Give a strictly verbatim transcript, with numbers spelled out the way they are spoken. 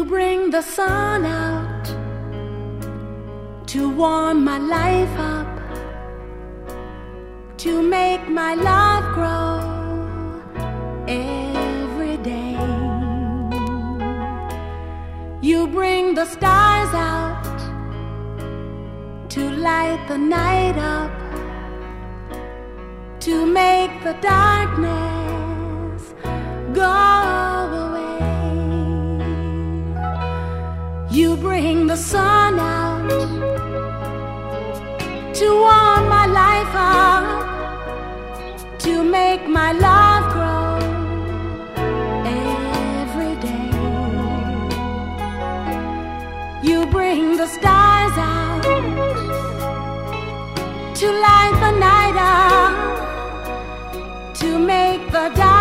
You bring the sun out to warm my life up, to make my love grow every day. You bring the stars out to light the night up, to make the darkness go away. You bring the sun out to warm my life up, to make my love grow every day. You bring the stars out to light the night up, to make the dark